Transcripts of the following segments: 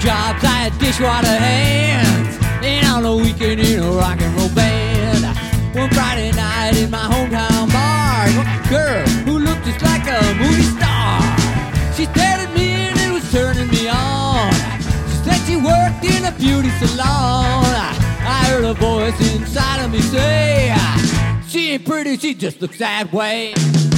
jobs, I had dishwater hands, and on the weekend in a rock and roll band. One Friday night in my hometown bar, a girl who looked just like a movie star. She stared at me and it was turning me on. She said she worked in a beauty salon. I heard a voice inside of me say, she ain't pretty, she just looks that way.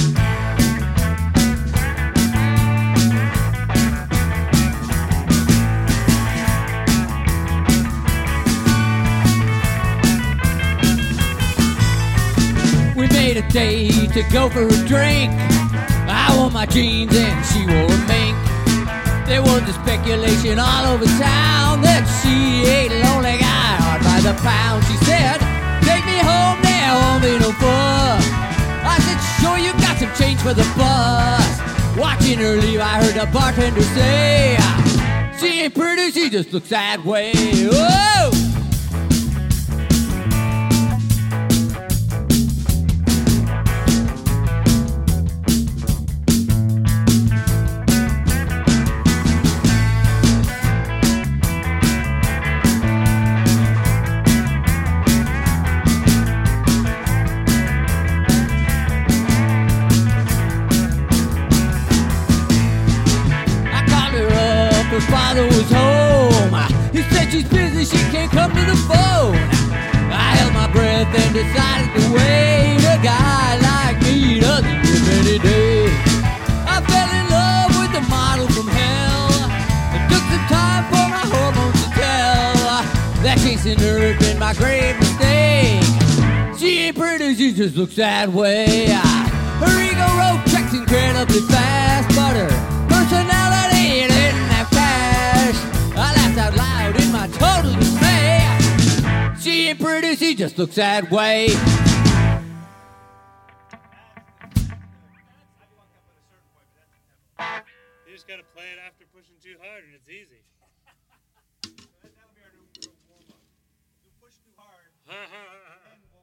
We made a date to go for a drink. I wore my jeans and she wore a mink. There was a speculation all over town that she ate a lonely guy hard by the pound. She said, take me home now, won't be no fuss. I said, sure, you got some change for the bus. Watching her leave, I heard the bartender say, she ain't pretty, she just looks that way. Whoa! Her father was home. He said she's busy, she can't come to the phone. I held my breath and decided to wait. A guy like me doesn't live any day. I fell in love with the model from hell. It took some time for my hormones to tell that chasing her had been my grave mistake. She ain't pretty, she just looks that way. Her ego wrote checks incredibly fast, but her personality didn't have cash. I laughed out loud in my total dismay. She ain't pretty, she just looks that way. You just gotta play it after pushing too hard and it's easy. That'll be our new warm-up. You push too hard.